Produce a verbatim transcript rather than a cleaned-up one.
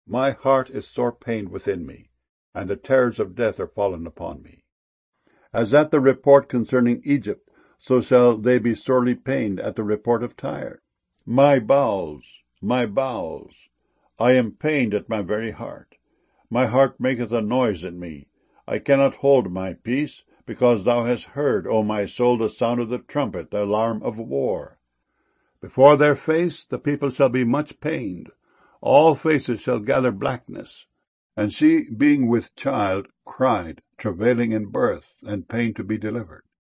My heart is sore pained within me, and the terrors of death are fallen upon me. As at the report concerning Egypt, so shall they be sorely pained at the report of Tyre. My bowels, my bowels, I am pained at my very heart. My heart maketh a noise in me. I cannot hold my peace, because thou hast heard, O my soul, the sound of the trumpet, the alarm of war. Before their face the people shall be much pained. All faces shall gather blackness. And she, being with child, cried, travailing in birth, and pain to be delivered.